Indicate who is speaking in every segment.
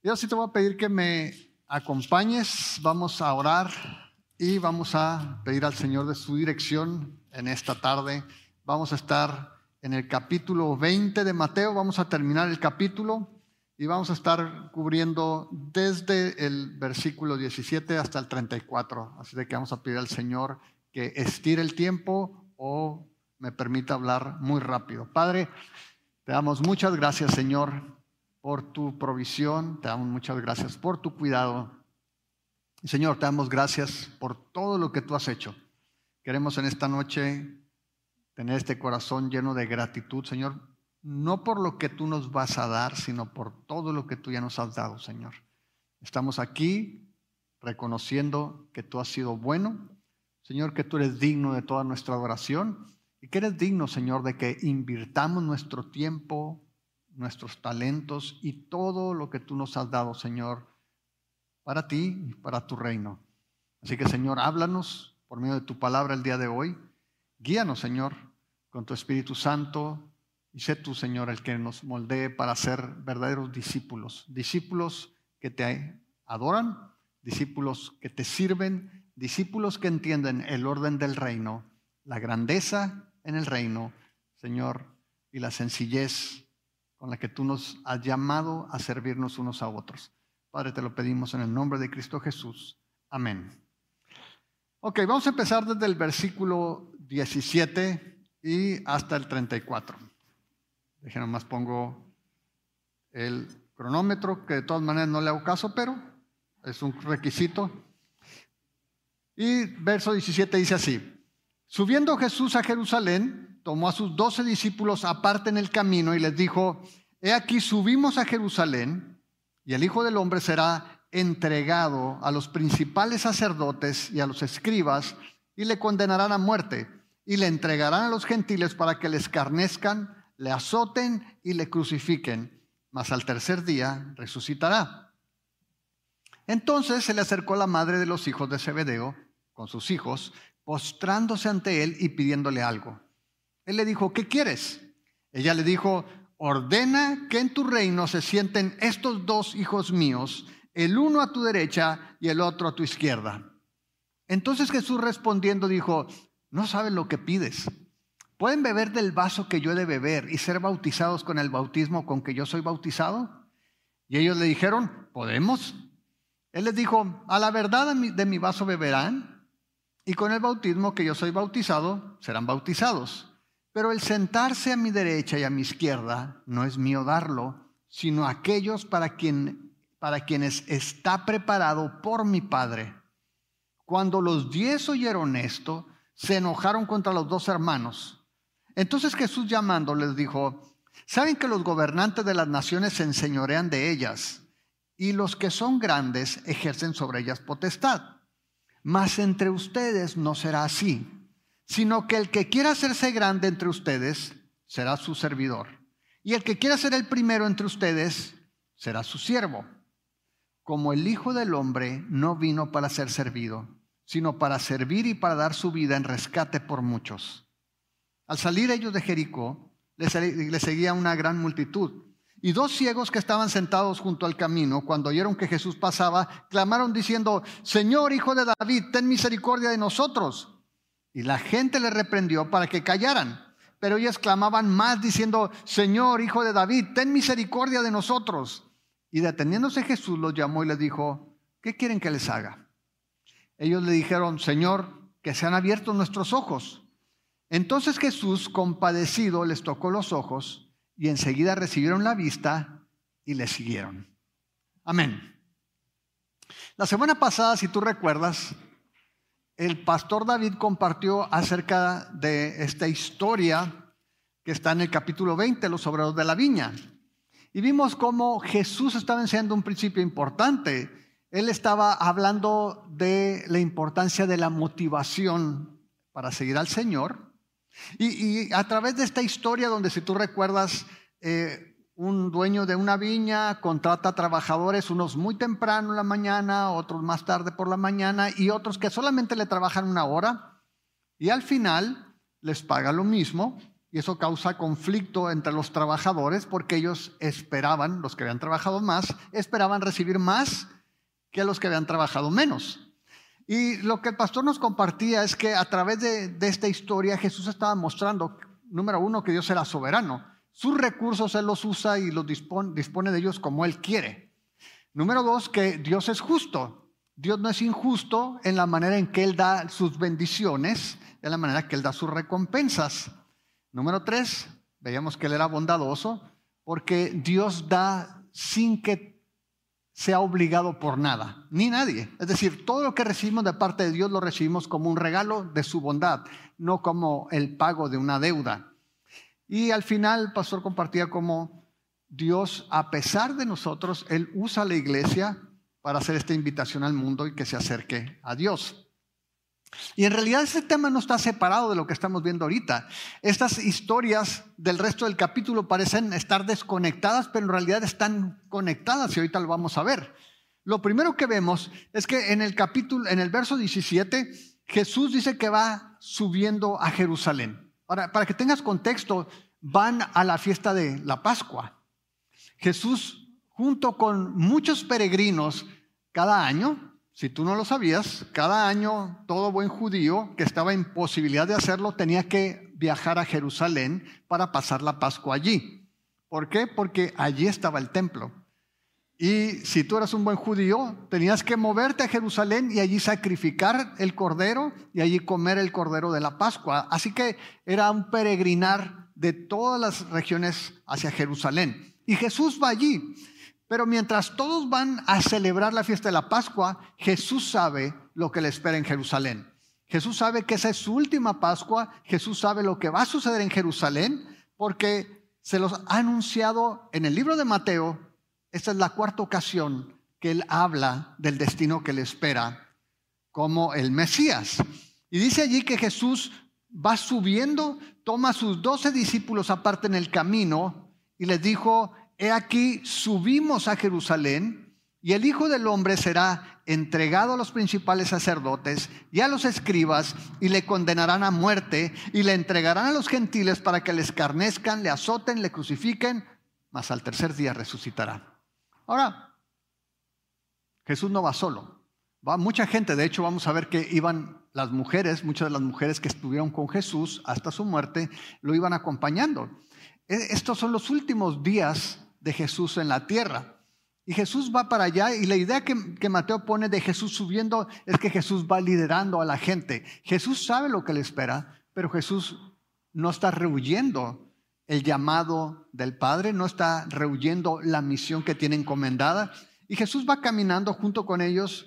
Speaker 1: Yo sí te voy a pedir que me acompañes, vamos a orar y vamos a pedir al Señor de su dirección en esta tarde. Vamos a estar en el capítulo 20 de Mateo, vamos a terminar el capítulo y vamos a estar cubriendo desde el versículo 17 hasta el 34. Así de que vamos a pedir al Señor que estire el tiempo o me permita hablar muy rápido. Padre, te damos muchas gracias, Señor, por tu provisión, te damos muchas gracias por tu cuidado. Y Señor, te damos gracias por todo lo que tú has hecho. Queremos en esta noche tener este corazón lleno de gratitud, Señor, no por lo que tú nos vas a dar, sino por todo lo que tú ya nos has dado, Señor. Estamos aquí reconociendo que tú has sido bueno, Señor, que tú eres digno de toda nuestra adoración y que eres digno, Señor, de que invirtamos nuestro tiempo, nuestros talentos y todo lo que tú nos has dado, Señor, para ti y para tu reino. Así que, Señor, háblanos por medio de tu palabra el día de hoy. Guíanos, Señor, con tu Espíritu Santo y sé tú, Señor, el que nos moldee para ser verdaderos discípulos. Discípulos que te adoran, discípulos que te sirven, discípulos que entienden el orden del reino, la grandeza en el reino, Señor, y la sencillez con la que tú nos has llamado a servirnos unos a otros. Padre, te lo pedimos en el nombre de Cristo Jesús. Amén. Ok, vamos a empezar desde el versículo 17 y hasta el 34. Déjenme más pongo el cronómetro, que de todas maneras no le hago caso, pero es un requisito. Y verso 17 dice así: Subiendo Jesús a Jerusalén, tomó a sus 12 discípulos aparte en el camino y les dijo: He aquí subimos a Jerusalén y el Hijo del Hombre será entregado a los principales sacerdotes y a los escribas y le condenarán a muerte y le entregarán a los gentiles para que le escarnezcan, le azoten y le crucifiquen, mas al tercer día resucitará. Entonces se le acercó la madre de los hijos de Zebedeo con sus hijos, postrándose ante él y pidiéndole algo. Él le dijo: ¿qué quieres? Ella le dijo: ordena que en tu reino se sienten estos 2 hijos míos, el uno a tu derecha y el otro a tu izquierda. Entonces Jesús respondiendo dijo: no sabes lo que pides. ¿Pueden beber del vaso que yo he de beber y ser bautizados con el bautismo con que yo soy bautizado? Y ellos le dijeron: podemos. Él les dijo: a la verdad de mi vaso beberán, y con el bautismo que yo soy bautizado serán bautizados. Pero el sentarse a mi derecha y a mi izquierda no es mío darlo, sino aquellos para quienes está preparado por mi Padre. Cuando los 10 oyeron esto, se enojaron contra los 2 hermanos. Entonces Jesús llamando les dijo: ¿saben que los gobernantes de las naciones se enseñorean de ellas, y los que son grandes ejercen sobre ellas potestad? Mas entre ustedes no será así, sino que el que quiera hacerse grande entre ustedes será su servidor, y el que quiera ser el primero entre ustedes será su siervo. Como el Hijo del Hombre no vino para ser servido, sino para servir y para dar su vida en rescate por muchos. Al salir ellos de Jericó, les seguía una gran multitud. Y 2 ciegos que estaban sentados junto al camino, cuando oyeron que Jesús pasaba, clamaron diciendo: Señor, Hijo de David, ten misericordia de nosotros. Y la gente les reprendió para que callaran. Pero ellos clamaban más diciendo: Señor, Hijo de David, ten misericordia de nosotros. Y deteniéndose Jesús los llamó y les dijo: ¿qué quieren que les haga? Ellos le dijeron: Señor, que sean abiertos nuestros ojos. Entonces Jesús, compadecido, les tocó los ojos, y enseguida recibieron la vista y le siguieron. Amén. La semana pasada, si tú recuerdas, el pastor David compartió acerca de esta historia que está en el capítulo 20, los obreros de la viña. Y vimos cómo Jesús estaba enseñando un principio importante. Él estaba hablando de la importancia de la motivación para seguir al Señor. Y a través de esta historia donde, si tú recuerdas, un dueño de una viña contrata trabajadores, unos muy temprano en la mañana, otros más tarde por la mañana y otros que solamente le trabajan 1 hora, y al final les paga lo mismo y eso causa conflicto entre los trabajadores porque ellos esperaban, los que habían trabajado más, esperaban recibir más que los que habían trabajado menos. Y lo que el pastor nos compartía es que a través de esta historia Jesús estaba mostrando, número uno, que Dios era soberano. Sus recursos Él los usa y los dispone de ellos como Él quiere. Número dos, que Dios es justo. Dios no es injusto en la manera en que Él da sus bendiciones, en la manera que Él da sus recompensas. Número tres, veíamos que Él era bondadoso porque Dios da sin que sea obligado por nada, ni nadie. Es decir, todo lo que recibimos de parte de Dios lo recibimos como un regalo de su bondad, no como el pago de una deuda. Y al final el pastor compartía cómo Dios, a pesar de nosotros, Él usa la iglesia para hacer esta invitación al mundo y que se acerque a Dios. Y en realidad ese tema no está separado de lo que estamos viendo ahorita. Estas historias del resto del capítulo parecen estar desconectadas, pero en realidad están conectadas y ahorita lo vamos a ver. Lo primero que vemos es que en el verso 17, Jesús dice que va subiendo a Jerusalén. Ahora, para que tengas contexto, van a la fiesta de la Pascua. Jesús, junto con muchos peregrinos, cada año, si tú no lo sabías, cada año todo buen judío que estaba en posibilidad de hacerlo tenía que viajar a Jerusalén para pasar la Pascua allí. ¿Por qué? Porque allí estaba el templo. Y si tú eras un buen judío, tenías que moverte a Jerusalén y allí sacrificar el cordero y allí comer el cordero de la Pascua. Así que era un peregrinar de todas las regiones hacia Jerusalén. Y Jesús va allí. Pero mientras todos van a celebrar la fiesta de la Pascua, Jesús sabe lo que le espera en Jerusalén. Jesús sabe que esa es su última Pascua. Jesús sabe lo que va a suceder en Jerusalén porque se los ha anunciado en el libro de Mateo. Esta es la cuarta ocasión que él habla del destino que le espera como el Mesías. Y dice allí que Jesús va subiendo, toma a sus 12 discípulos aparte en el camino y les dijo: he aquí, subimos a Jerusalén y el Hijo del Hombre será entregado a los principales sacerdotes y a los escribas y le condenarán a muerte y le entregarán a los gentiles para que le escarnezcan, le azoten, le crucifiquen, mas al tercer día resucitará. Ahora, Jesús no va solo, va mucha gente. De hecho, vamos a ver que iban las mujeres, muchas de las mujeres que estuvieron con Jesús hasta su muerte, lo iban acompañando. Estos son los últimos días de Jesús en la tierra. Y Jesús va para allá y la idea que Mateo pone de Jesús subiendo es que Jesús va liderando a la gente. Jesús sabe lo que le espera, pero Jesús no está rehuyendo el llamado del Padre, no está rehuyendo la misión que tiene encomendada. Y Jesús va caminando junto con ellos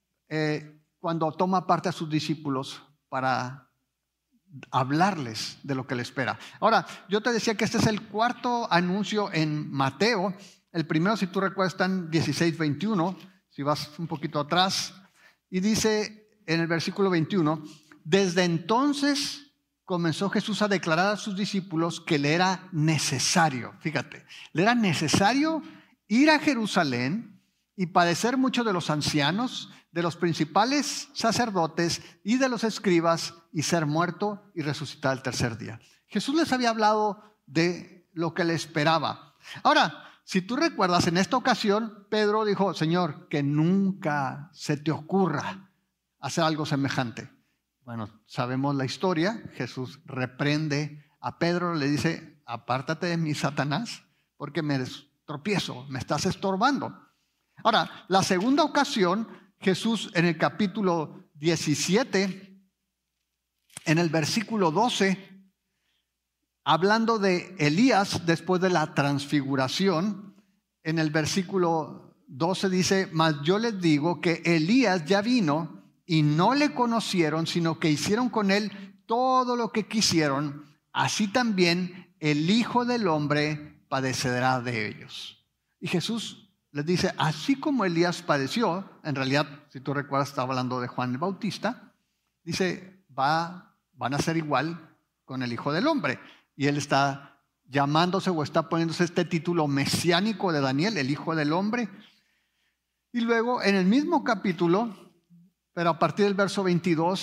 Speaker 1: cuando toma parte a sus discípulos para hablarles de lo que le espera. Ahora, yo te decía que este es el cuarto anuncio en Mateo. El primero, si tú recuerdas, está en 16:21, si vas un poquito atrás, y dice en el versículo 21, desde entonces comenzó Jesús a declarar a sus discípulos que le era necesario, fíjate, le era necesario ir a Jerusalén y padecer mucho de los ancianos, de los principales sacerdotes y de los escribas, y ser muerto y resucitar al tercer día. Jesús les había hablado de lo que le esperaba. Ahora, si tú recuerdas, en esta ocasión Pedro dijo: Señor, que nunca se te ocurra hacer algo semejante. Bueno, sabemos la historia. Jesús reprende a Pedro, le dice: apártate de mí, Satanás, porque me tropiezo, me estás estorbando. Ahora, la segunda ocasión, Jesús en el capítulo 17, en el versículo 12, hablando de Elías después de la transfiguración, en el versículo 12 dice: mas yo les digo que Elías ya vino y no le conocieron, sino que hicieron con él todo lo que quisieron. Así también el Hijo del Hombre padecerá de ellos. Y Jesús les dice: así como Elías padeció, en realidad, si tú recuerdas, estaba hablando de Juan el Bautista, dice, van a ser igual con el Hijo del Hombre. Y él está llamándose o está poniéndose este título mesiánico de Daniel, el Hijo del Hombre. Y luego, en el mismo capítulo, pero a partir del verso 22,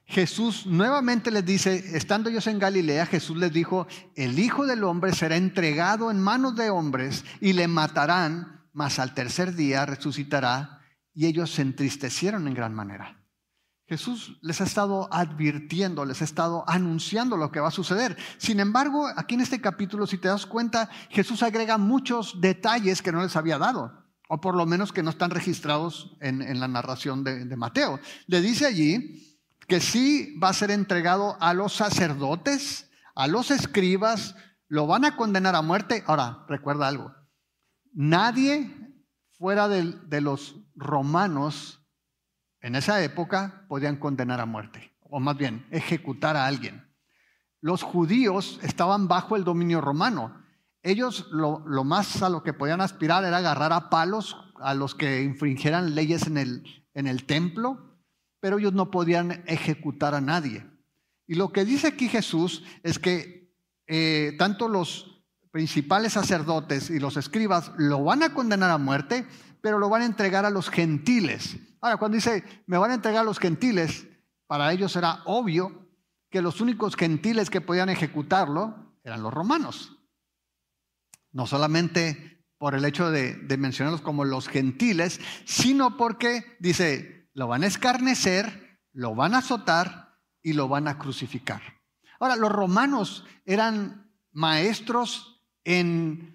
Speaker 1: Jesús nuevamente les dice, estando ellos en Galilea, Jesús les dijo, el Hijo del Hombre será entregado en manos de hombres y le matarán, mas al tercer día resucitará. Y ellos se entristecieron en gran manera. Jesús les ha estado advirtiendo, les ha estado anunciando lo que va a suceder. Sin embargo, aquí en este capítulo, si te das cuenta, Jesús agrega muchos detalles que no les había dado, o por lo menos que no están registrados en la narración de Mateo. Le dice allí que sí va a ser entregado a los sacerdotes, a los escribas, lo van a condenar a muerte. Ahora, recuerda algo, nadie fuera de los romanos en esa época podían condenar a muerte, o más bien ejecutar a alguien. Los judíos estaban bajo el dominio romano. Ellos lo más a lo que podían aspirar era agarrar a palos a los que infringieran leyes en el templo, pero ellos no podían ejecutar a nadie. Y lo que dice aquí Jesús es que tanto los principales sacerdotes y los escribas lo van a condenar a muerte, pero lo van a entregar a los gentiles. Ahora, cuando dice, me van a entregar a los gentiles, para ellos era obvio que los únicos gentiles que podían ejecutarlo eran los romanos. No solamente por el hecho de mencionarlos como los gentiles, sino porque, dice, lo van a escarnecer, lo van a azotar y lo van a crucificar. Ahora, los romanos eran maestros en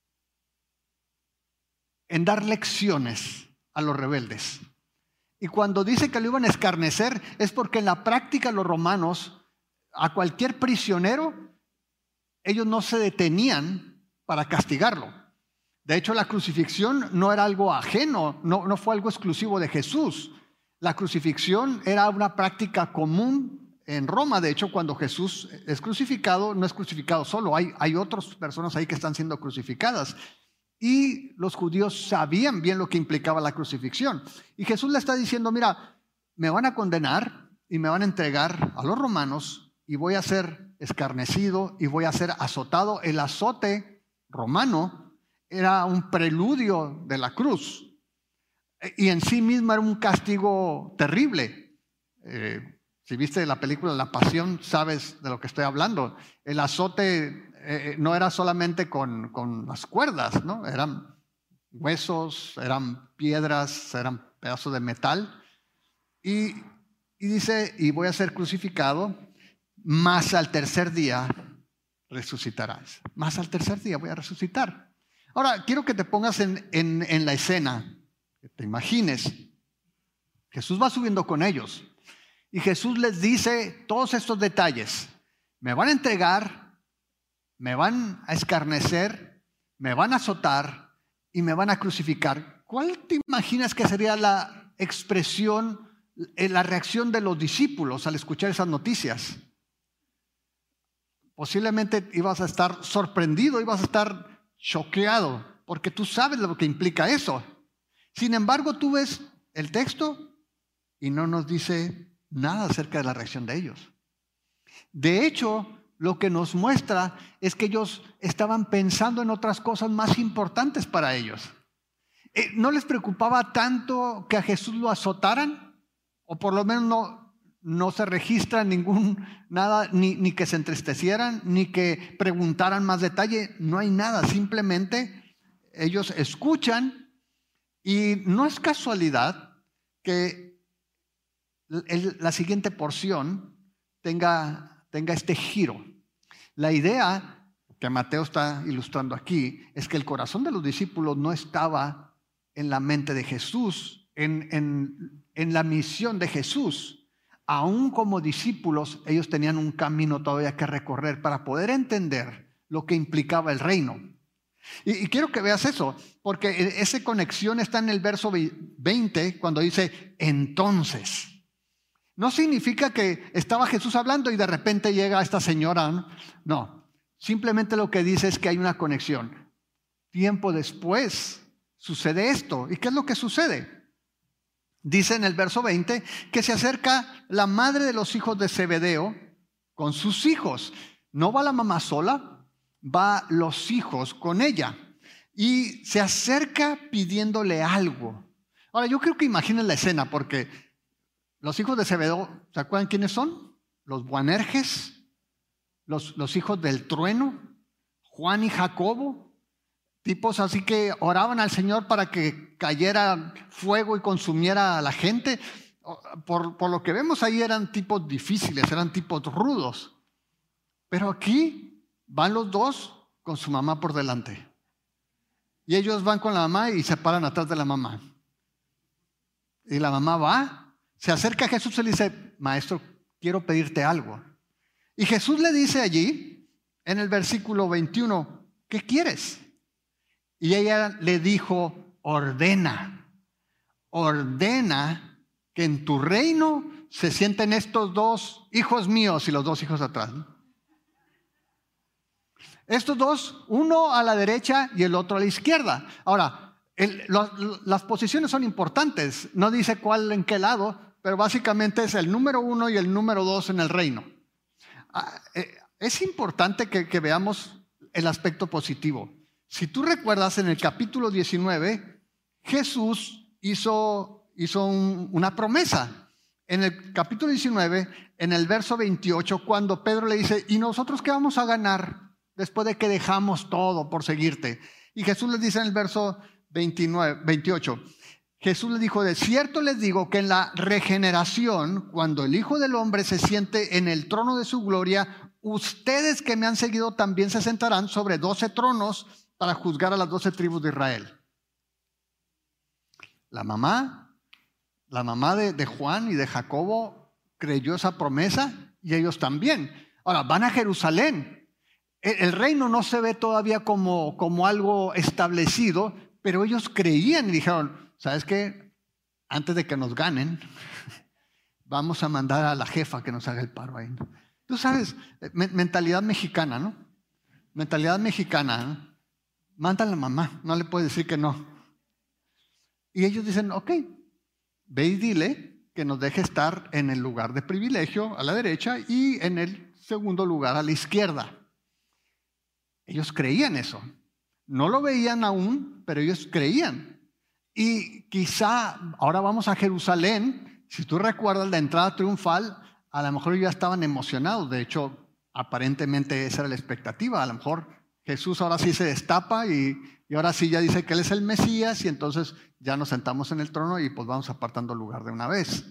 Speaker 1: dar lecciones a los rebeldes. Y cuando dice que lo iban a escarnecer, es porque en la práctica los romanos, a cualquier prisionero, ellos no se detenían para castigarlo. De hecho, la crucifixión no era algo ajeno, no fue algo exclusivo de Jesús. La crucifixión era una práctica común en Roma. De hecho, cuando Jesús es crucificado, no es crucificado solo, hay otras personas ahí que están siendo crucificadas. Y los judíos sabían bien lo que implicaba la crucifixión. Y Jesús le está diciendo, mira, me van a condenar y me van a entregar a los romanos y voy a ser escarnecido y voy a ser azotado. El azote romano era un preludio de la cruz y en sí mismo era un castigo terrible. Si viste la película La Pasión, sabes de lo que estoy hablando. El azote no era solamente con las cuerdas, ¿no? Eran huesos, eran piedras, eran pedazos de metal. Y dice, y voy a ser crucificado, mas al tercer día resucitarás. Más al tercer día voy a resucitar. Ahora, quiero que te pongas en la escena, que te imagines. Jesús va subiendo con ellos y Jesús les dice todos estos detalles. Me van a entregar, me van a escarnecer, me van a azotar y me van a crucificar. ¿Cuál te imaginas que sería la expresión, la reacción de los discípulos al escuchar esas noticias? Posiblemente ibas a estar sorprendido, ibas a estar choqueado, porque tú sabes lo que implica eso. Sin embargo, tú ves el texto y no nos dice nada acerca de la reacción de ellos. De hecho, lo que nos muestra es que ellos estaban pensando en otras cosas más importantes para ellos. ¿No les preocupaba tanto que a Jesús lo azotaran? O por lo menos no se registra nada, ni que se entristecieran, ni que preguntaran más detalle. No hay nada, simplemente ellos escuchan y no es casualidad que la siguiente porción tenga este giro. La idea que Mateo está ilustrando aquí es que el corazón de los discípulos no estaba en la mente de Jesús, en la misión de Jesús. Aún como discípulos, ellos tenían un camino todavía que recorrer para poder entender lo que implicaba el reino. Y quiero que veas eso, porque esa conexión está en el verso 20, cuando dice, entonces. No significa que estaba Jesús hablando y de repente llega esta señora. No, simplemente lo que dice es que hay una conexión. Tiempo después sucede esto. ¿Y qué es lo que sucede? Dice en el verso 20 que se acerca la madre de los hijos de Zebedeo con sus hijos. No va la mamá sola, va los hijos con ella. Y se acerca pidiéndole algo. Ahora, yo creo que imaginen la escena porque Los hijos de Zebedeo, ¿se acuerdan quiénes son? Los Boanerges, los hijos del trueno, Juan y Jacobo, tipos así que oraban al Señor para que cayera fuego y consumiera a la gente. Por lo que vemos ahí eran tipos difíciles, eran tipos rudos. Pero aquí van los dos con su mamá por delante. Y ellos van con la mamá y se paran atrás de la mamá. Y la mamá va, se acerca a Jesús y le dice, maestro, quiero pedirte algo. Y Jesús le dice allí, en el versículo 21, ¿qué quieres? Y ella le dijo, ordena que en tu reino se sienten estos dos hijos míos y los dos hijos atrás, ¿no? Estos dos, uno a la derecha y el otro a la izquierda. Ahora, las posiciones son importantes. No dice cuál en qué lado, pero básicamente es el número 1 y el número 2 en el reino. Es importante que veamos el aspecto positivo. Si tú recuerdas, en el capítulo 19, Jesús hizo una promesa. En el capítulo 19, en el verso 28, cuando Pedro le dice, ¿y nosotros qué vamos a ganar después de que dejamos todo por seguirte? Y Jesús les dice en el verso 28, Jesús les dijo, de cierto les digo que en la regeneración, cuando el Hijo del Hombre se siente en el trono de su gloria, ustedes que me han seguido también se sentarán sobre 12 tronos para juzgar a las 12 tribus de Israel. La mamá de Juan y de Jacobo creyó esa promesa y ellos también. Ahora, van a Jerusalén. El reino no se ve todavía como algo establecido, pero ellos creían y dijeron, ¿sabes qué? Antes de que nos ganen, vamos a mandar a la jefa que nos haga el paro ahí, ¿no? Tú sabes, mentalidad mexicana, ¿no? Mentalidad mexicana, ¿no? Manda a la mamá, no le puedes decir que no. Y ellos dicen, ok, ve y dile que nos deje estar en el lugar de privilegio a la derecha y en el segundo lugar a la izquierda. Ellos creían eso. No lo veían aún, pero ellos creían. Y quizá ahora vamos a Jerusalén. Si tú recuerdas la entrada triunfal, a lo mejor ya estaban emocionados. De hecho, aparentemente esa era la expectativa. A lo mejor Jesús ahora sí se destapa y ahora sí ya dice que Él es el Mesías y entonces ya nos sentamos en el trono y pues vamos apartando lugar de una vez.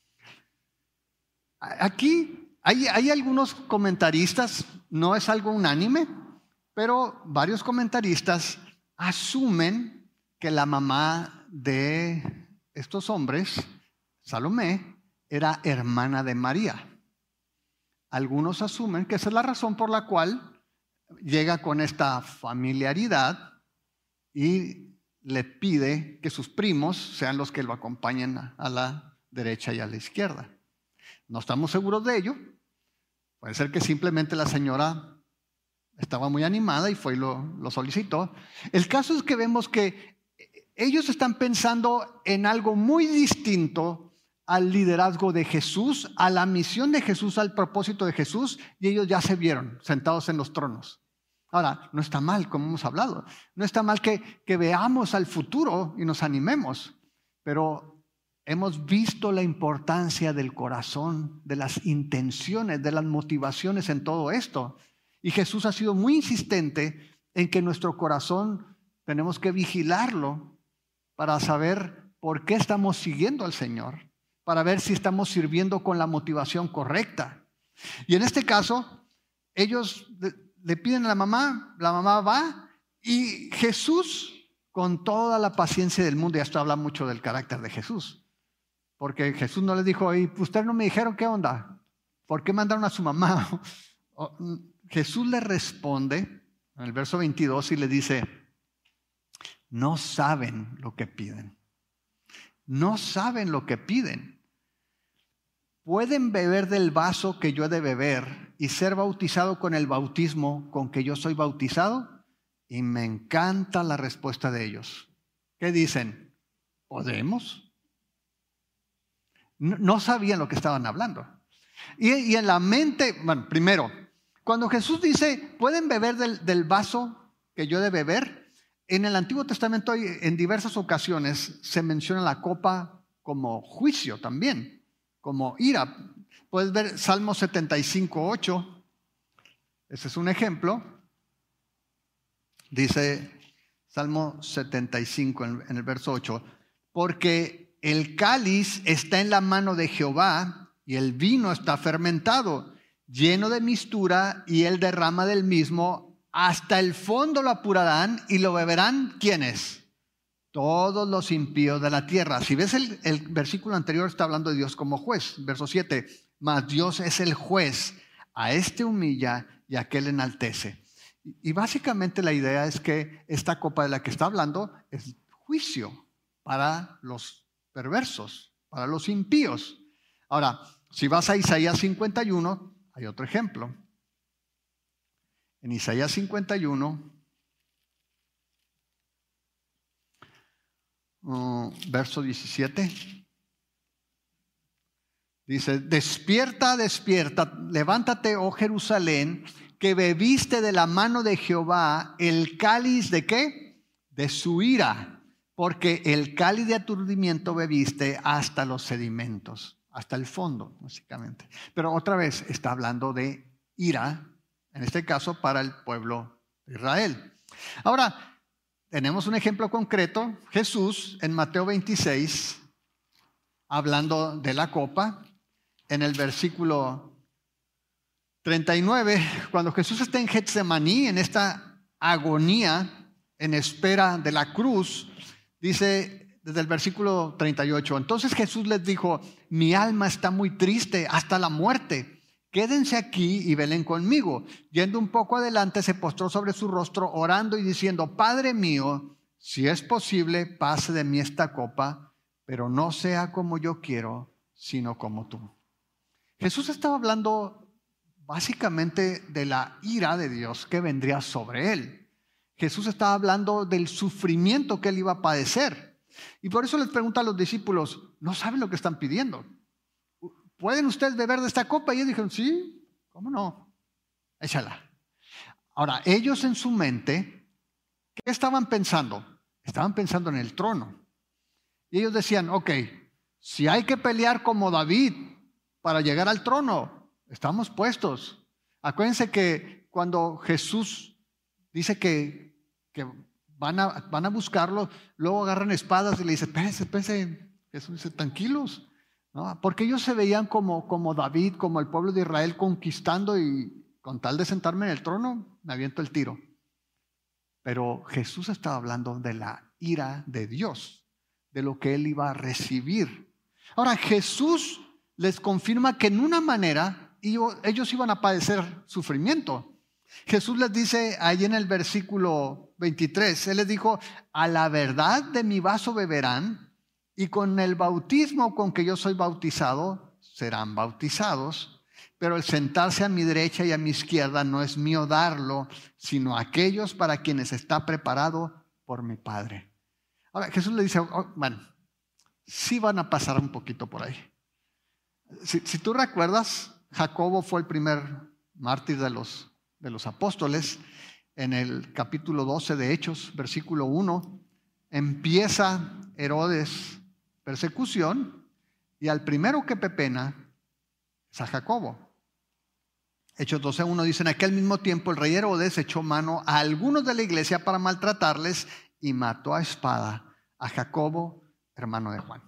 Speaker 1: Aquí hay algunos comentaristas, no es algo unánime, pero varios comentaristas asumen que la mamá de estos hombres, Salomé, era hermana de María. Algunos asumen que esa es la razón por la cual llega con esta familiaridad y le pide que sus primos sean los que lo acompañen a la derecha y a la izquierda. No estamos seguros de ello. Puede ser que simplemente la señora estaba muy animada y fue y lo solicitó. El caso es que vemos que ellos están pensando en algo muy distinto al liderazgo de Jesús, a la misión de Jesús, al propósito de Jesús, y ellos ya se vieron sentados en los tronos. Ahora, no está mal, como hemos hablado, no está mal que veamos al futuro y nos animemos, pero hemos visto la importancia del corazón, de las intenciones, de las motivaciones en todo esto. Y Jesús ha sido muy insistente en que nuestro corazón tenemos que vigilarlo para saber por qué estamos siguiendo al Señor, para ver si estamos sirviendo con la motivación correcta. Y en este caso, ellos le piden a la mamá va y Jesús, con toda la paciencia del mundo, y esto habla mucho del carácter de Jesús, porque Jesús no les dijo, y ustedes no me dijeron qué onda, ¿por qué mandaron a su mamá? Jesús le responde en el verso 22 y le dice, no saben lo que piden. No saben lo que piden. ¿Pueden beber del vaso que yo he de beber y ser bautizado con el bautismo con que yo soy bautizado? Y me encanta la respuesta de ellos. ¿Qué dicen? ¿Podemos? No sabían lo que estaban hablando. Y en la mente, bueno, primero, cuando Jesús dice, ¿pueden beber del vaso que yo he de beber? En el Antiguo Testamento en diversas ocasiones se menciona la copa como juicio también, como ira. Puedes ver Salmo 75:8. Ese es un ejemplo. Dice Salmo 75 en el verso 8. Porque el cáliz está en la mano de Jehová y el vino está fermentado, lleno de mistura, y él derrama del mismo. Hasta el fondo lo apurarán y lo beberán. ¿Quiénes? Todos los impíos de la tierra. Si ves el versículo anterior, está hablando de Dios como juez. Verso 7. Mas Dios es el juez. A este humilla y a aquel enaltece. Y básicamente la idea es que esta copa de la que está hablando es juicio para los perversos, para los impíos. Ahora, si vas a Isaías 51, hay otro ejemplo. En Isaías 51, verso 17, dice: despierta, despierta, levántate, oh Jerusalén, que bebiste de la mano de Jehová el cáliz de ¿qué? De su ira, porque el cáliz de aturdimiento bebiste hasta los sedimentos, hasta el fondo, básicamente. Pero otra vez está hablando de ira, en este caso para el pueblo de Israel. Ahora, tenemos un ejemplo concreto, Jesús en Mateo 26, hablando de la copa, en el versículo 39, cuando Jesús está en Getsemaní, en esta agonía, en espera de la cruz, dice desde el versículo 38, entonces Jesús les dijo: mi alma está muy triste hasta la muerte, quédense aquí y velen conmigo. Yendo un poco adelante, se postró sobre su rostro, orando y diciendo: Padre mío, si es posible, pase de mí esta copa, pero no sea como yo quiero, sino como tú. Jesús estaba hablando básicamente de la ira de Dios que vendría sobre él. Jesús estaba hablando del sufrimiento que él iba a padecer. Y por eso les pregunta a los discípulos: ¿no saben lo que están pidiendo? ¿Pueden ustedes beber de esta copa? Y ellos dijeron: sí, ¿cómo no? Échala. Ahora, ellos en su mente, ¿qué estaban pensando? Estaban pensando en el trono. Y ellos decían: ok, si hay que pelear como David para llegar al trono, estamos puestos. Acuérdense que cuando Jesús dice que van a buscarlo, luego agarran espadas y le dicen: espérense. Jesús dice: tranquilos, ¿no? Porque ellos se veían como David, como el pueblo de Israel conquistando, y con tal de sentarme en el trono, me aviento el tiro. Pero Jesús estaba hablando de la ira de Dios, de lo que él iba a recibir. Ahora, Jesús les confirma que en una manera ellos iban a padecer sufrimiento. Jesús les dice ahí en el versículo 23, él les dijo: a la verdad de mi vaso beberán, y con el bautismo con que yo soy bautizado serán bautizados, pero el sentarse a mi derecha y a mi izquierda no es mío darlo, sino a aquellos para quienes está preparado por mi Padre. Ahora Jesús le dice: bueno, sí van a pasar un poquito por ahí. Si tú recuerdas, Jacobo fue el primer mártir de los apóstoles. En el capítulo 12 de Hechos, versículo 1, empieza Herodes persecución, y al primero que pepena es a Jacobo. Hechos 12:1 dice: en aquel mismo tiempo el rey Herodes echó mano a algunos de la iglesia para maltratarles y mató a espada a Jacobo, hermano de Juan.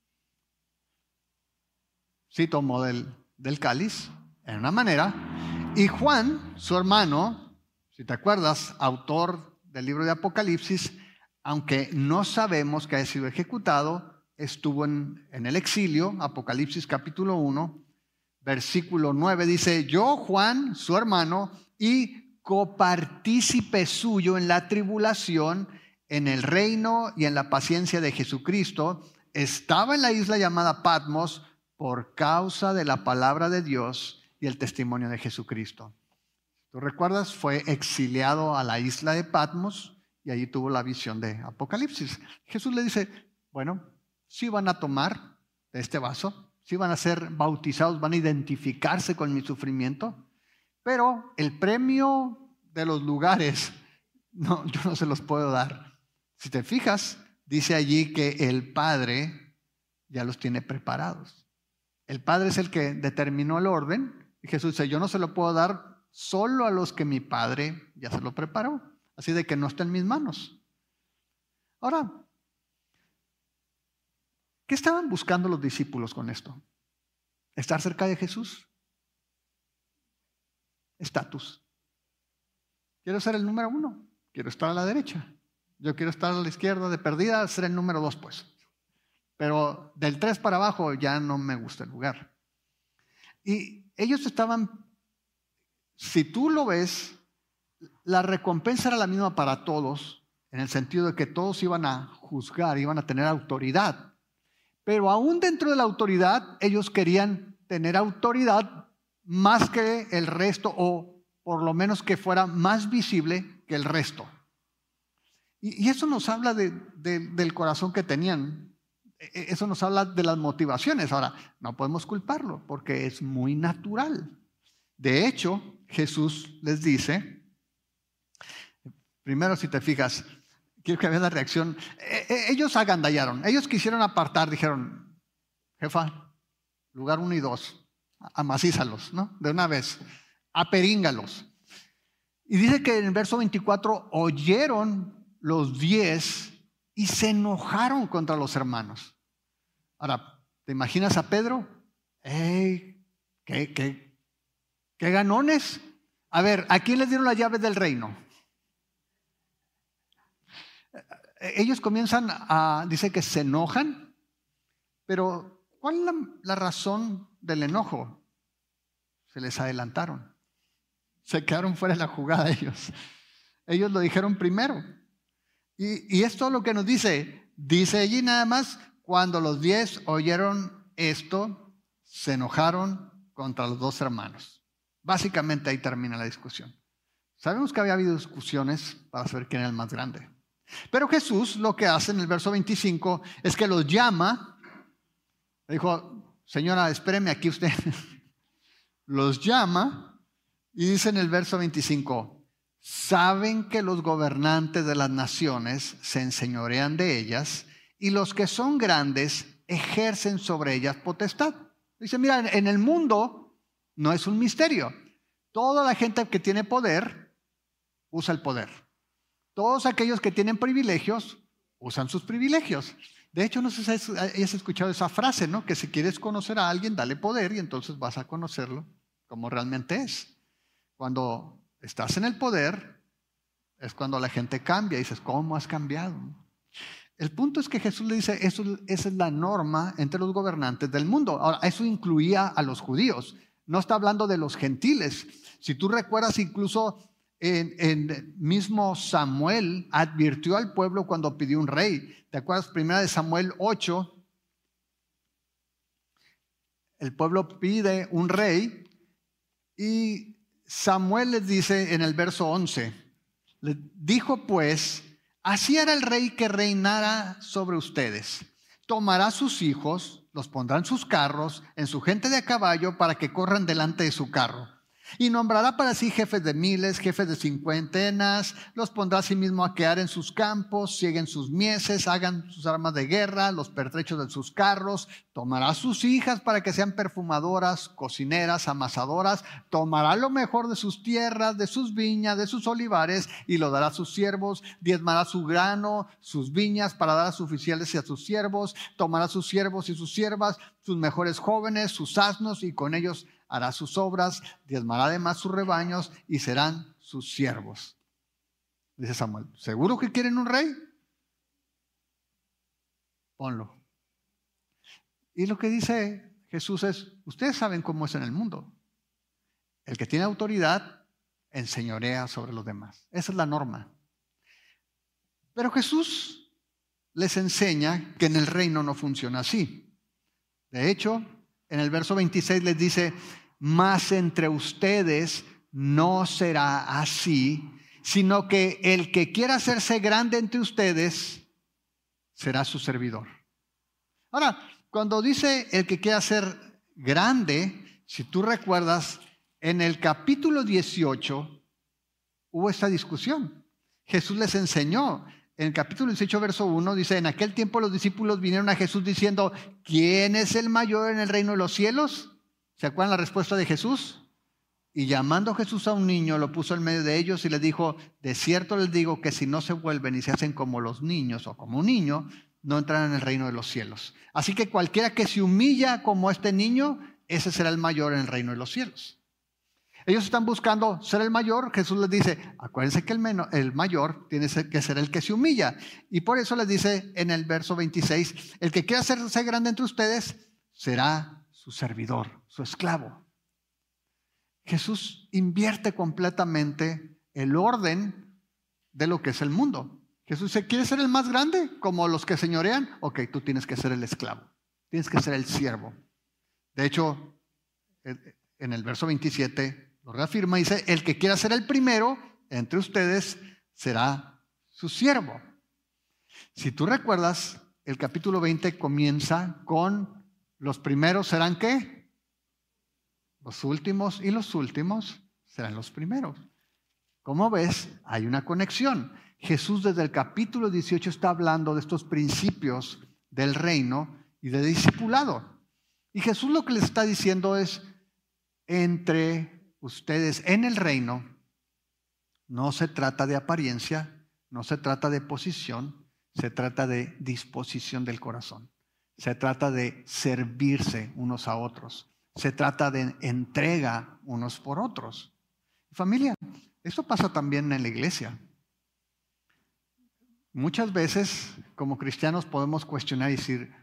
Speaker 1: Sí tomó del cáliz en una manera, y Juan, su hermano, si te acuerdas, autor del libro de Apocalipsis, aunque no sabemos que haya sido ejecutado, estuvo en el exilio. Apocalipsis capítulo 1, versículo 9 dice: yo, Juan, su hermano, y copartícipe suyo en la tribulación, en el reino y en la paciencia de Jesucristo, estaba en la isla llamada Patmos por causa de la palabra de Dios y el testimonio de Jesucristo. ¿Tú recuerdas? Fue exiliado a la isla de Patmos y allí tuvo la visión de Apocalipsis. Jesús le dice: bueno, sí van a tomar de este vaso, sí van a ser bautizados, van a identificarse con mi sufrimiento, pero el premio de los lugares, no, yo no se los puedo dar. Si te fijas, dice allí que el Padre ya los tiene preparados. El Padre es el que determinó el orden. Y Jesús dice, yo no se lo puedo dar solo a los que mi Padre ya se lo preparó. Así de que no está en mis manos. Ahora, ¿qué estaban buscando los discípulos con esto? ¿Estar cerca de Jesús? Estatus. Quiero ser el número 1. Quiero estar a la derecha. Yo quiero estar a la izquierda, de perdida, ser el número 2, pues. Pero del 3 para abajo ya no me gusta el lugar. Y ellos estaban, si tú lo ves, la recompensa era la misma para todos, en el sentido de que todos iban a juzgar, iban a tener autoridad. Pero aún dentro de la autoridad, ellos querían tener autoridad más que el resto, o por lo menos que fuera más visible que el resto. Y eso nos habla del corazón que tenían. Eso nos habla de las motivaciones. Ahora, no podemos culparlo porque es muy natural. De hecho, Jesús les dice, primero si te fijas, quiero que veas la reacción. Ellos agandallaron, ellos quisieron apartar, dijeron, jefa, lugar 1 y 2, amacízalos, ¿no? De una vez, aperíngalos. Y dice que en el verso 24 oyeron los 10 y se enojaron contra los hermanos. Ahora, ¿te imaginas a Pedro? ¡Ey! ¿Qué ganones? A ver, ¿a quién les dieron las llaves del reino? Ellos comienzan dice que se enojan, pero ¿cuál es la razón del enojo? Se les adelantaron. Se quedaron fuera de la jugada ellos. Ellos lo dijeron primero. Y esto es lo que nos dice. Dice allí nada más, cuando los 10 oyeron esto, se enojaron contra los 2 hermanos. Básicamente ahí termina la discusión. Sabemos que había habido discusiones para saber quién era el más grande. Pero Jesús lo que hace en el verso 25 es que los llama. Le dijo, señora, espéreme aquí usted. Los llama y dice en el verso 25, saben que los gobernantes de las naciones se enseñorean de ellas y los que son grandes ejercen sobre ellas potestad. Dice, mira, en el mundo no es un misterio. Toda la gente que tiene poder usa el poder. Todos aquellos que tienen privilegios usan sus privilegios. De hecho, no sé si hayas escuchado esa frase, ¿no? Que si quieres conocer a alguien, dale poder y entonces vas a conocerlo como realmente es. Cuando estás en el poder, es cuando la gente cambia y dices, ¿cómo has cambiado? El punto es que Jesús le dice, esa es la norma entre los gobernantes del mundo. Ahora, eso incluía a los judíos. No está hablando de los gentiles. Si tú recuerdas, incluso en mismo Samuel advirtió al pueblo cuando pidió un rey. ¿Te acuerdas? Primera de Samuel 8. El pueblo pide un rey y Samuel les dice en el verso 11, le dijo pues, así hará el rey que reinara sobre ustedes. Tomará sus hijos, los pondrá en sus carros, en su gente de a caballo, para que corran delante de su carro. Y nombrará para sí jefes de miles, jefes de cincuentenas, los pondrá a sí mismo a quedar en sus campos, sieguen sus mieses, hagan sus armas de guerra, los pertrechos de sus carros. Tomará sus hijas para que sean perfumadoras, cocineras, amasadoras. Tomará lo mejor de sus tierras, de sus viñas, de sus olivares, y lo dará a sus siervos. Diezmará su grano, sus viñas, para dar a sus oficiales y a sus siervos. Tomará sus siervos y sus siervas, sus mejores jóvenes, sus asnos, y con ellos hará sus obras, diezmará además sus rebaños y serán sus siervos. Dice Samuel, ¿seguro que quieren un rey? Ponlo. Y lo que dice Jesús es, ustedes saben cómo es en el mundo. El que tiene autoridad enseñorea sobre los demás. Esa es la norma. Pero Jesús les enseña que en el reino no funciona así. De hecho, en el verso 26 les dice, mas entre ustedes no será así, sino que el que quiera hacerse grande entre ustedes será su servidor. Ahora, cuando dice el que quiera ser grande, si tú recuerdas, en el capítulo 18 hubo esta discusión. Jesús les enseñó en el capítulo 18, verso 1, dice, en aquel tiempo los discípulos vinieron a Jesús diciendo, ¿quién es el mayor en el reino de los cielos? ¿Se acuerdan la respuesta de Jesús? Y llamando Jesús a un niño, lo puso en medio de ellos y les dijo, de cierto les digo que si no se vuelven y se hacen como los niños o como un niño, no entrarán en el reino de los cielos. Así que cualquiera que se humilla como este niño, ese será el mayor en el reino de los cielos. Ellos están buscando ser el mayor. Jesús les dice, acuérdense que el mayor tiene que ser el que se humilla. Y por eso les dice en el verso 26, el que quiera hacerse grande entre ustedes será su servidor, su esclavo. Jesús invierte completamente el orden de lo que es el mundo. Jesús dice, ¿quieres ser el más grande? Como los que señorean. Ok, tú tienes que ser el esclavo. Tienes que ser el siervo. De hecho, en el verso 27 lo reafirma y dice, el que quiera ser el primero entre ustedes será su siervo. Si tú recuerdas, el capítulo 20 comienza con los primeros serán ¿qué? Los últimos, y los últimos serán los primeros. Como ves, hay una conexión. Jesús desde el capítulo 18 está hablando de estos principios del reino y de discipulado. Y Jesús lo que les está diciendo es, entre ustedes en el reino, no se trata de apariencia, no se trata de posición, se trata de disposición del corazón. Se trata de servirse unos a otros. Se trata de entrega unos por otros. Familia, esto pasa también en la iglesia. Muchas veces, como cristianos, podemos cuestionar y decir,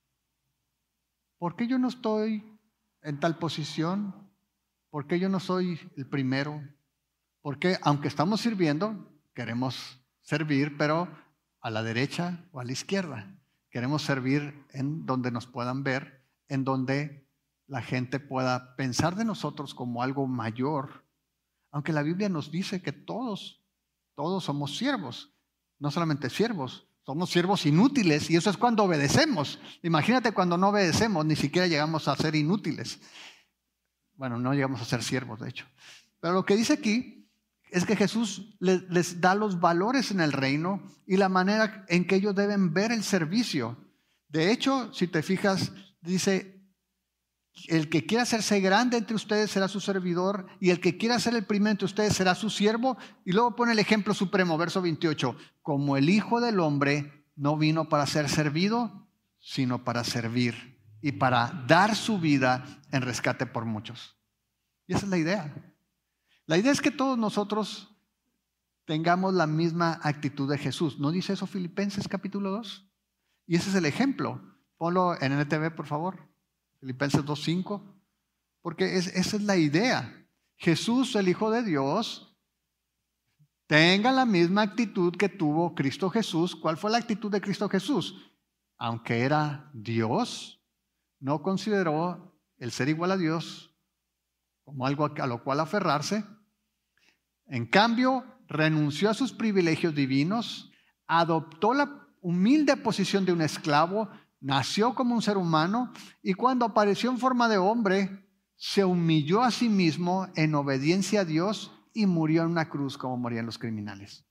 Speaker 1: ¿por qué yo no estoy en tal posición? ¿Por qué yo no soy el primero? Porque aunque estamos sirviendo, queremos servir, pero a la derecha o a la izquierda. Queremos servir en donde nos puedan ver, en donde la gente pueda pensar de nosotros como algo mayor. Aunque la Biblia nos dice que todos somos siervos. No solamente siervos, somos siervos inútiles y eso es cuando obedecemos. Imagínate cuando no obedecemos, ni siquiera llegamos a ser inútiles. Bueno, no llegamos a ser siervos, de hecho. Pero lo que dice aquí es que Jesús les da los valores en el reino y la manera en que ellos deben ver el servicio. De hecho, si te fijas, dice, el que quiera hacerse grande entre ustedes será su servidor y el que quiera ser el primero entre ustedes será su siervo. Y luego pone el ejemplo supremo, verso 28. Como el Hijo del Hombre no vino para ser servido, sino para servir y para dar su vida en rescate por muchos. Y esa es la idea. La idea es que todos nosotros tengamos la misma actitud de Jesús. ¿No dice eso Filipenses capítulo 2? Y ese es el ejemplo. Ponlo en NTV, por favor. Filipenses 2:5. Porque esa es la idea. Jesús, el Hijo de Dios, tenga la misma actitud que tuvo Cristo Jesús. ¿Cuál fue la actitud de Cristo Jesús? Aunque era Dios, no consideró el ser igual a Dios como algo a lo cual aferrarse. En cambio, renunció a sus privilegios divinos, adoptó la humilde posición de un esclavo, nació como un ser humano y cuando apareció en forma de hombre, se humilló a sí mismo en obediencia a Dios y murió en una cruz como morían los criminales.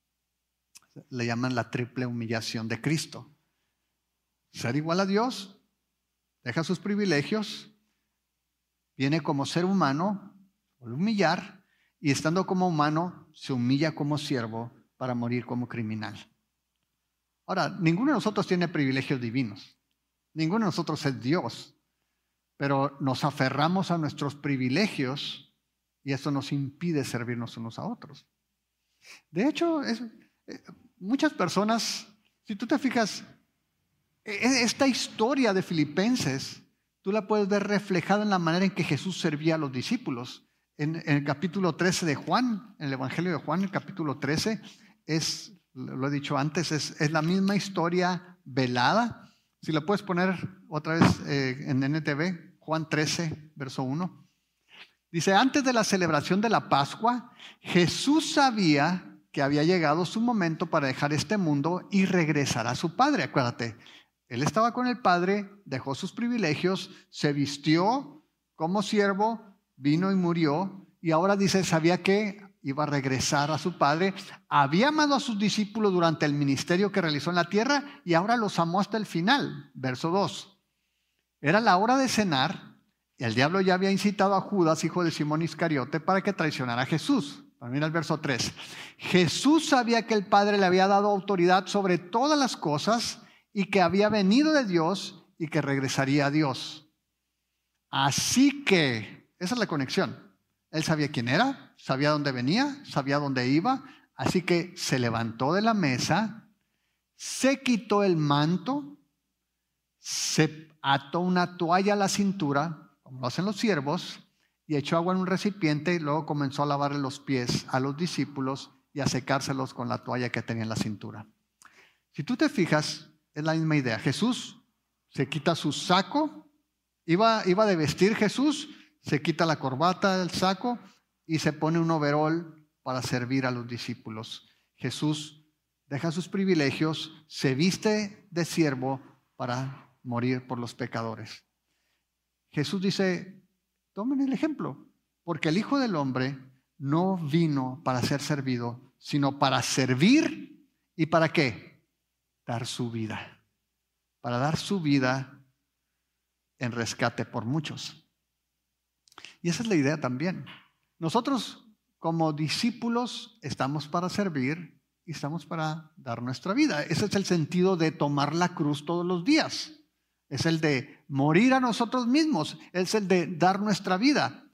Speaker 1: Le llaman la triple humillación de Cristo. Ser igual a Dios, deja sus privilegios, viene como ser humano, por humillar, y estando como humano, se humilla como siervo para morir como criminal. Ahora, ninguno de nosotros tiene privilegios divinos. Ninguno de nosotros es Dios. Pero nos aferramos a nuestros privilegios y eso nos impide servirnos unos a otros. De hecho, muchas personas, si tú te fijas, esta historia de Filipenses, tú la puedes ver reflejada en la manera en que Jesús servía a los discípulos. En el capítulo 13 de Juan, en el Evangelio de Juan, el capítulo 13, lo he dicho antes, es la misma historia velada. Si la puedes poner otra vez en NTV, Juan 13, verso 1. Dice, antes de la celebración de la Pascua, Jesús sabía que había llegado su momento para dejar este mundo y regresar a su Padre. Acuérdate, Él estaba con el Padre, dejó sus privilegios, se vistió como siervo, vino y murió, y ahora dice, sabía que iba a regresar a su Padre. Había amado a sus discípulos durante el ministerio que realizó en la tierra y ahora los amó hasta el final. Verso 2. Era la hora de cenar y el diablo ya había incitado a Judas, hijo de Simón Iscariote, para que traicionara a Jesús. Mira el verso 3. Jesús sabía que el Padre le había dado autoridad sobre todas las cosas y que había venido de Dios y que regresaría a Dios. Así que, esa es la conexión. Él sabía quién era, sabía dónde venía, sabía dónde iba. Así que se levantó de la mesa, se quitó el manto, se ató una toalla a la cintura, como lo hacen los siervos, y echó agua en un recipiente y luego comenzó a lavarle los pies a los discípulos y a secárselos con la toalla que tenía en la cintura. Si tú te fijas, es la misma idea. Jesús se quita su saco, iba de vestir Jesús, se quita la corbata del saco y se pone un overol para servir a los discípulos. Jesús deja sus privilegios, se viste de siervo para morir por los pecadores. Jesús dice: tomen el ejemplo, porque el Hijo del Hombre no vino para ser servido, sino para servir. ¿Y para qué? Dar su vida. Para dar su vida en rescate por muchos. Y esa es la idea también. Nosotros como discípulos estamos para servir y estamos para dar nuestra vida. Ese es el sentido de tomar la cruz todos los días. Es el de morir a nosotros mismos, es el de dar nuestra vida.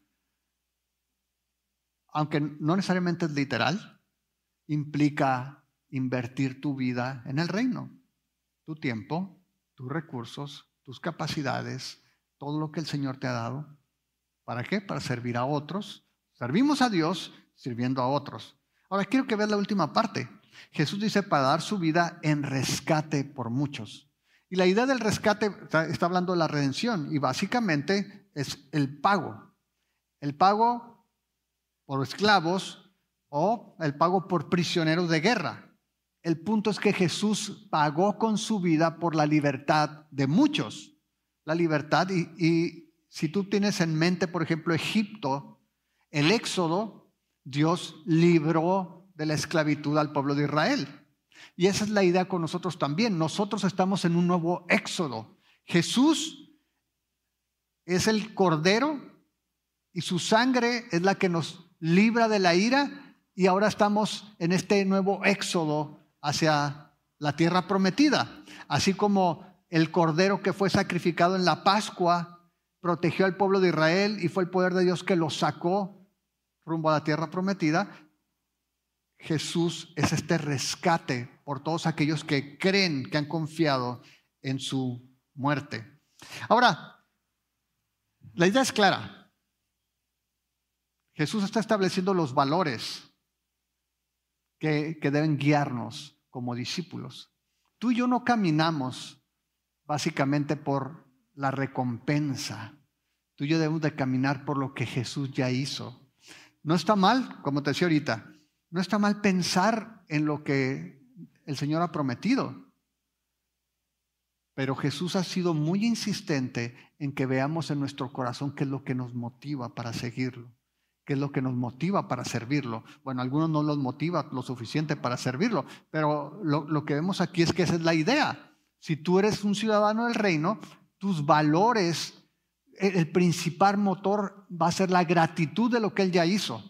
Speaker 1: Aunque no necesariamente es literal, implica invertir tu vida en el reino. Tu tiempo, tus recursos, tus capacidades, todo lo que el Señor te ha dado. ¿Para qué? Para servir a otros. Servimos a Dios sirviendo a otros. Ahora quiero que veas la última parte. Jesús dice para dar su vida en rescate por muchos. Y la idea del rescate está hablando de la redención y básicamente es el pago. El pago por esclavos o el pago por prisioneros de guerra. El punto es que Jesús pagó con su vida por la libertad de muchos. La libertad y si tú tienes en mente, por ejemplo, Egipto, el Éxodo, Dios libró de la esclavitud al pueblo de Israel. Y esa es la idea con nosotros también. Nosotros estamos en un nuevo éxodo. Jesús es el Cordero y su sangre es la que nos libra de la ira y ahora estamos en este nuevo éxodo hacia la tierra prometida. Así como el Cordero que fue sacrificado en la Pascua protegió al pueblo de Israel y fue el poder de Dios que lo sacó rumbo a la tierra prometida, Jesús es este rescate por todos aquellos que creen, que han confiado en su muerte. Ahora, la idea es clara. Jesús está estableciendo los valores que deben guiarnos como discípulos. Tú y yo no caminamos básicamente por la recompensa. Tú y yo debemos de caminar por lo que Jesús ya hizo. No está mal, como te decía ahorita, no está mal pensar en lo que el Señor ha prometido. Pero Jesús ha sido muy insistente en que veamos en nuestro corazón qué es lo que nos motiva para seguirlo, qué es lo que nos motiva para servirlo. Bueno, a algunos no los motiva lo suficiente para servirlo, pero lo que vemos aquí es que esa es la idea. Si tú eres un ciudadano del reino, tus valores, el principal motor va a ser la gratitud de lo que Él ya hizo.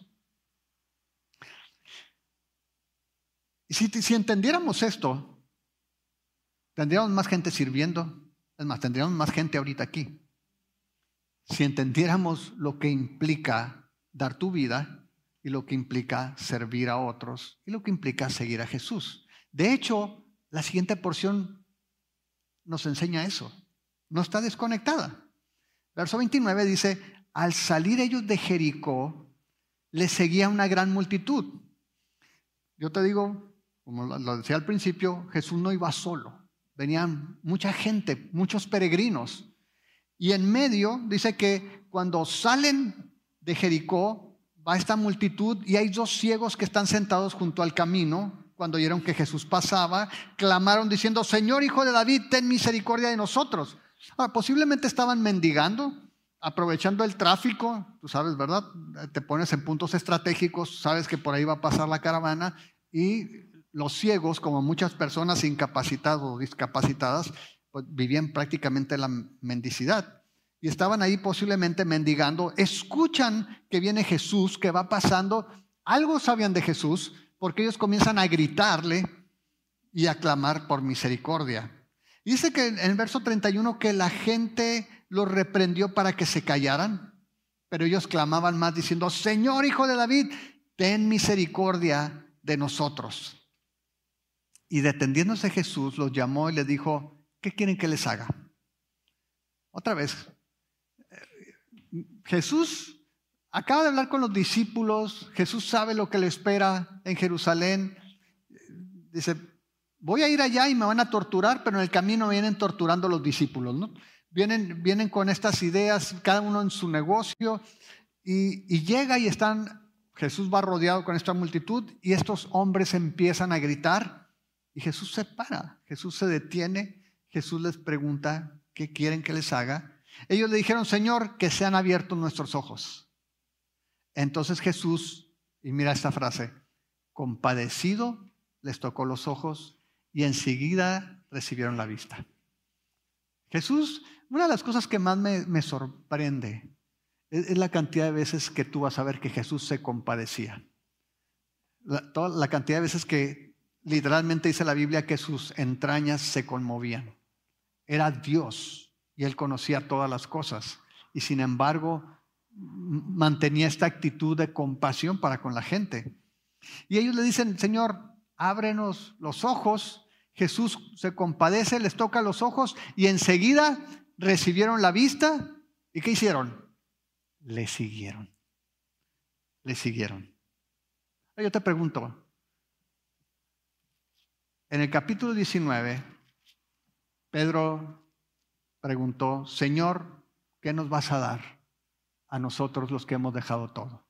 Speaker 1: Y si entendiéramos esto, tendríamos más gente sirviendo. Es más, tendríamos más gente ahorita aquí. Si entendiéramos lo que implica dar tu vida y lo que implica servir a otros y lo que implica seguir a Jesús. De hecho, la siguiente porción nos enseña eso. No está desconectada. Verso 29 dice: al salir ellos de Jericó, les seguía una gran multitud. Yo te digo, como lo decía al principio, Jesús no iba solo. Venían mucha gente, muchos peregrinos. Y en medio dice que cuando salen de Jericó, va esta multitud y hay dos ciegos que están sentados junto al camino. Cuando oyeron que Jesús pasaba, clamaron diciendo: Señor, Hijo de David, ten misericordia de nosotros. Ahora, posiblemente estaban mendigando. aprovechando el tráfico, tú sabes, ¿verdad? Te pones en puntos estratégicos, sabes que por ahí va a pasar la caravana y los ciegos, como muchas personas incapacitadas o discapacitadas, pues vivían prácticamente la mendicidad. Y estaban ahí posiblemente mendigando. Escuchan que viene Jesús, que va pasando. Algo sabían de Jesús, porque ellos comienzan a gritarle y a clamar por misericordia. Dice que en el verso 31 que la gente los reprendió para que se callaran, pero ellos clamaban más diciendo: Señor, Hijo de David, ten misericordia de nosotros. Y deteniéndose Jesús los llamó y les dijo: ¿qué quieren que les haga? Otra vez, Jesús acaba de hablar con los discípulos. Jesús sabe lo que le espera en Jerusalén. Dice: voy a ir allá y me van a torturar, pero en el camino vienen torturando a los discípulos, ¿no? Vienen con estas ideas, cada uno en su negocio, y llega y Jesús va rodeado con esta multitud y estos hombres empiezan a gritar y Jesús se para, Jesús se detiene, Jesús les pregunta qué quieren que les haga. Ellos le dijeron: Señor, que sean abiertos nuestros ojos. Entonces Jesús, y mira esta frase, compadecido, les tocó los ojos y enseguida recibieron la vista. Jesús, una de las cosas que más me sorprende es la cantidad de veces que tú vas a ver que Jesús se compadecía. Toda la cantidad de veces que literalmente dice la Biblia que sus entrañas se conmovían. Era Dios y Él conocía todas las cosas y sin embargo mantenía esta actitud de compasión para con la gente. Y ellos le dicen: Señor, ábrenos los ojos. Jesús se compadece, les toca los ojos y enseguida recibieron la vista. ¿Y qué hicieron? Le siguieron. Le siguieron. Yo te pregunto, en el capítulo 19, Pedro preguntó: Señor, ¿qué nos vas a dar a nosotros los que hemos dejado todo?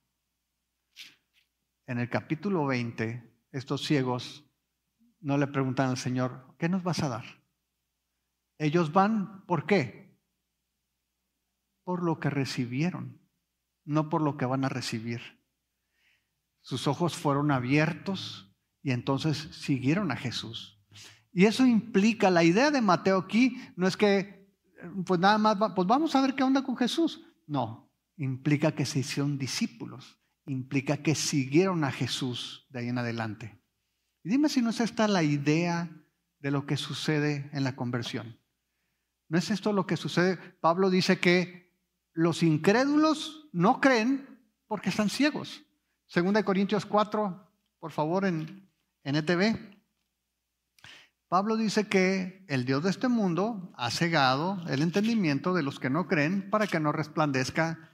Speaker 1: En el capítulo 20, estos ciegos no le preguntan al Señor: ¿qué nos vas a dar? Ellos van, ¿por qué? Por lo que recibieron, no por lo que van a recibir. Sus ojos fueron abiertos y entonces siguieron a Jesús. Y eso implica, la idea de Mateo aquí no es que, pues nada más, pues vamos a ver qué onda con Jesús. No, implica que se hicieron discípulos, implica que siguieron a Jesús de ahí en adelante. Y dime si no es esta la idea de lo que sucede en la conversión. ¿No es esto lo que sucede? Pablo dice que los incrédulos no creen porque están ciegos. 2 Corintios 4, por favor, en NTV. Pablo dice que el Dios de este mundo ha cegado el entendimiento de los que no creen para que no resplandezca.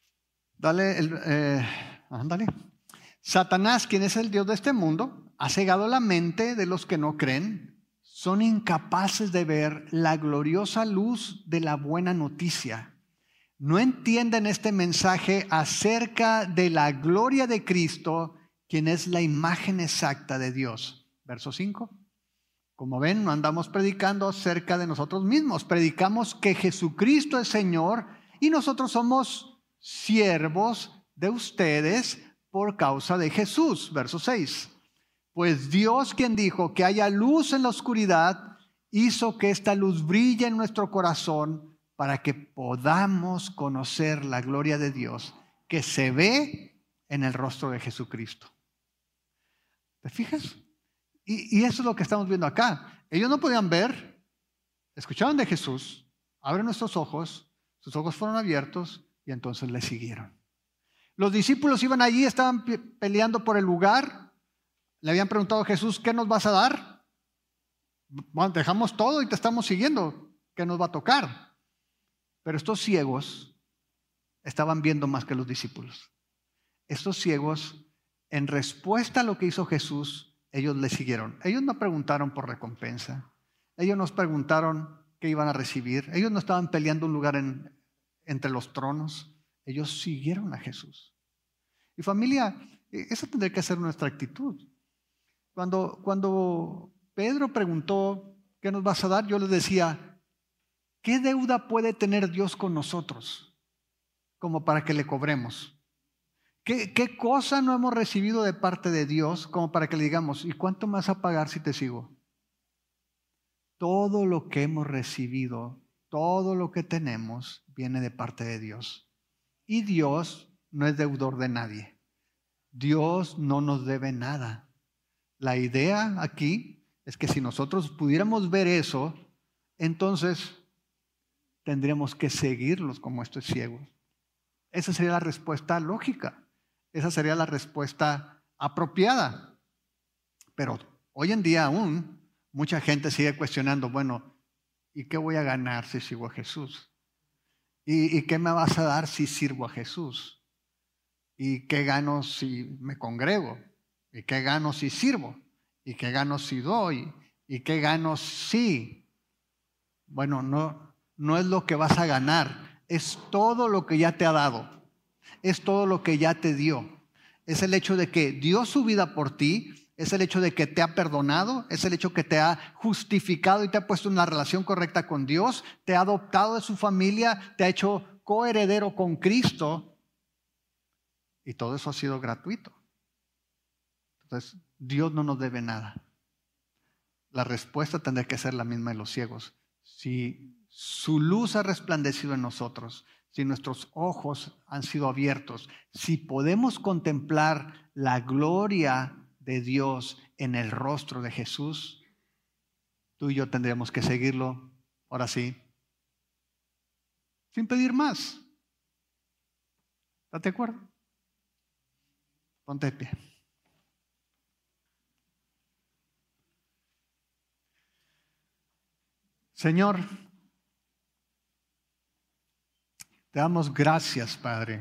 Speaker 1: Ándale. Satanás, quien es el Dios de este mundo, ha cegado la mente de los que no creen. Son incapaces de ver la gloriosa luz de la buena noticia. No entienden este mensaje acerca de la gloria de Cristo, quien es la imagen exacta de Dios. Verso 5. Como ven, no andamos predicando acerca de nosotros mismos. Predicamos que Jesucristo es Señor y nosotros somos siervos de ustedes por causa de Jesús. Verso 6. Pues Dios, quien dijo que haya luz en la oscuridad, hizo que esta luz brille en nuestro corazón para que podamos conocer la gloria de Dios que se ve en el rostro de Jesucristo. ¿Te fijas? Y eso es lo que estamos viendo acá. Ellos no podían ver, escucharon de Jesús, abren nuestros ojos, sus ojos fueron abiertos y entonces le siguieron. Los discípulos iban allí, estaban peleando por el lugar. Le habían preguntado a Jesús: ¿qué nos vas a dar? Bueno, dejamos todo y te estamos siguiendo. ¿Qué nos va a tocar? Pero estos ciegos estaban viendo más que los discípulos. Estos ciegos, en respuesta a lo que hizo Jesús, ellos le siguieron. Ellos no preguntaron por recompensa. Ellos no preguntaron qué iban a recibir. Ellos no estaban peleando un lugar entre los tronos. Ellos siguieron a Jesús. Y familia, esa tendría que ser nuestra actitud. Cuando Pedro preguntó: ¿qué nos vas a dar? Yo les decía: ¿qué deuda puede tener Dios con nosotros? como para que le cobremos? ¿Qué cosa no hemos recibido de parte de Dios como para que le digamos, ¿y cuánto me vas a pagar si te sigo? Todo lo que hemos recibido, todo lo que tenemos, viene de parte de Dios. Y Dios no es deudor de nadie. Dios no nos debe nada. La idea aquí es que si nosotros pudiéramos ver eso, entonces tendríamos que seguirlos como estos ciegos. Esa sería la respuesta lógica. Esa sería la respuesta apropiada. Pero hoy en día aún mucha gente sigue cuestionando, bueno, ¿y qué voy a ganar si sigo a Jesús? ¿Y qué me vas a dar si sirvo a Jesús? ¿Y qué gano si me congrego? ¿Y qué gano si sirvo? ¿Y qué gano si doy? ¿Y qué gano si? Bueno, no es lo que vas a ganar, es todo lo que ya te ha dado. Es todo lo que ya te dio. Es el hecho de que dio su vida por ti, es el hecho de que te ha perdonado, es el hecho que te ha justificado y te ha puesto en una relación correcta con Dios, te ha adoptado de su familia, te ha hecho coheredero con Cristo y todo eso ha sido gratuito. Entonces, Dios no nos debe nada. La respuesta tendrá que ser la misma de los ciegos. Si su luz ha resplandecido en nosotros, si nuestros ojos han sido abiertos, si podemos contemplar la gloria de Dios en el rostro de Jesús, tú y yo tendríamos que seguirlo, ahora sí, sin pedir más. ¿Estás de acuerdo? Ponte de pie. Señor, te damos gracias, Padre,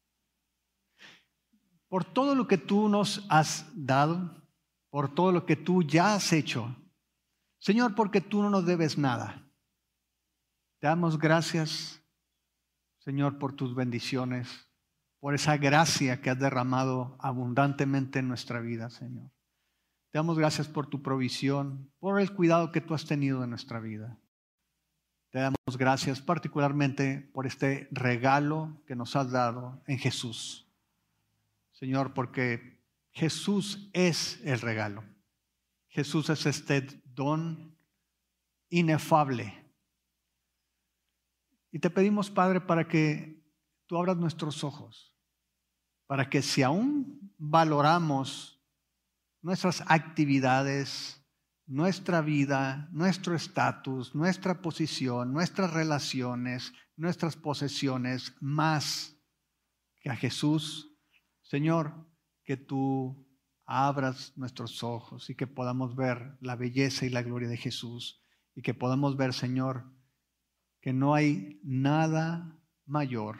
Speaker 1: por todo lo que tú nos has dado, por todo lo que tú ya has hecho. Señor, porque tú no nos debes nada. Te damos gracias, Señor, por tus bendiciones, por esa gracia que has derramado abundantemente en nuestra vida, Señor. Te damos gracias por tu provisión, por el cuidado que tú has tenido en nuestra vida. Te damos gracias particularmente por este regalo que nos has dado en Jesús. Señor, porque Jesús es el regalo. Jesús es este don inefable. Y te pedimos, Padre, para que tú abras nuestros ojos, para que si aún valoramos nuestras actividades, nuestra vida, nuestro estatus, nuestra posición, nuestras relaciones, nuestras posesiones, más que a Jesús, Señor, que tú abras nuestros ojos y que podamos ver la belleza y la gloria de Jesús y que podamos ver, Señor, que no hay nada mayor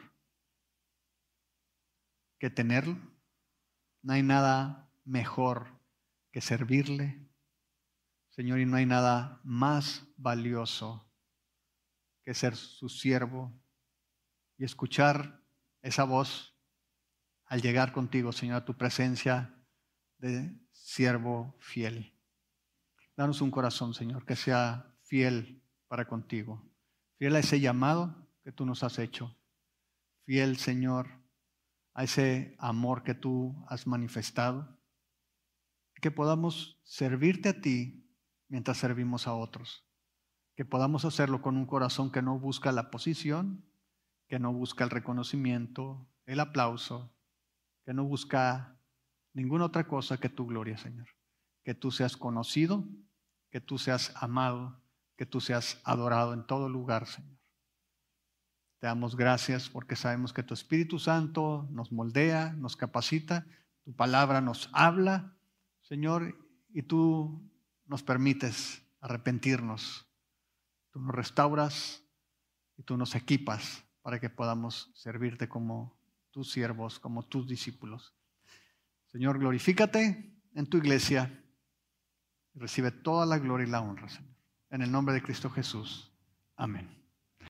Speaker 1: que tenerlo, no hay nada mejor que servirle, Señor, y no hay nada más valioso que ser su siervo y escuchar esa voz al llegar contigo, Señor, a tu presencia de siervo fiel. Danos un corazón, Señor, que sea fiel para contigo, fiel a ese llamado que tú nos has hecho, fiel, Señor, a ese amor que tú has manifestado, que podamos servirte a ti mientras servimos a otros, que podamos hacerlo con un corazón que no busca la posición, que no busca el reconocimiento, el aplauso, que no busca ninguna otra cosa que tu gloria, Señor. Que tú seas conocido, que tú seas amado, que tú seas adorado en todo lugar, Señor. Te damos gracias porque sabemos que tu Espíritu Santo nos moldea, nos capacita, tu palabra nos habla, Señor, y tú nos permites arrepentirnos. Tú nos restauras y tú nos equipas para que podamos servirte como tus siervos, como tus discípulos. Señor, glorifícate en tu iglesia y recibe toda la gloria y la honra, Señor. En el nombre de Cristo Jesús. Amén.